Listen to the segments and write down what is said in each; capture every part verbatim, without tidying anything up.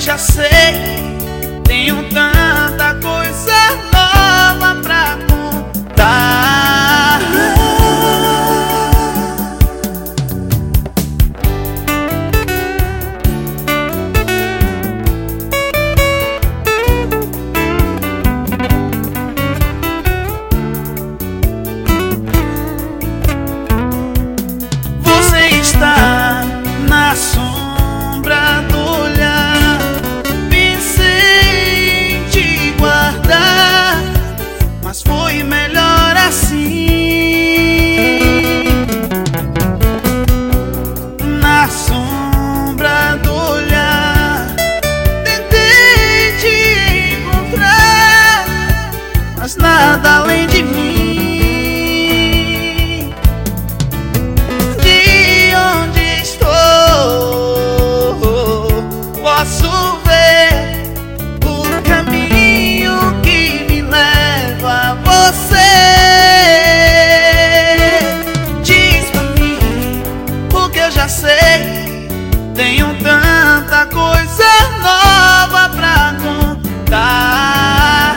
já sei, tenho tanta coisa nova pra contar. Você está na sombra do olhar, pensei em te guardar, mas foi melhor assim. Na sombra do olhar, tentei te encontrar, mas nada além de mim. Posso ver o caminho que me leva a você. Diz pra mim o que eu já sei, tenho tanta coisa nova pra contar.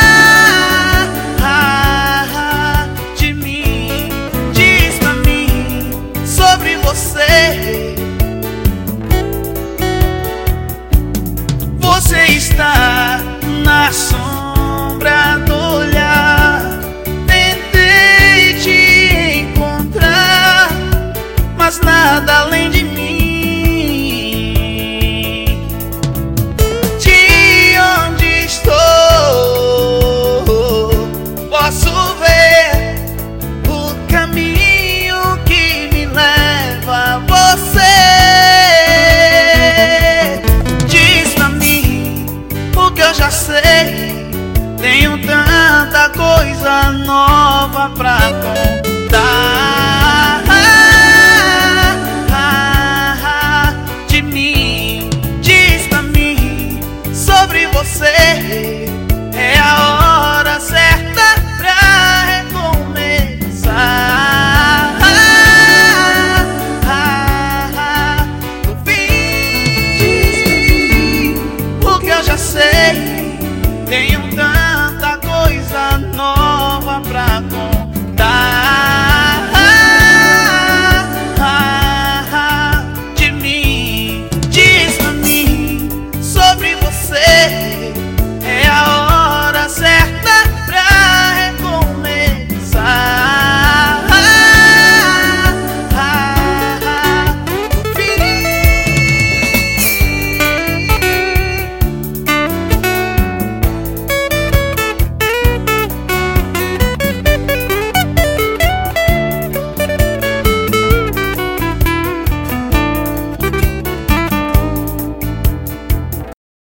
De mim, diz pra mim sobre você. Você está na sombra do olhar, tentei te encontrar, mas nada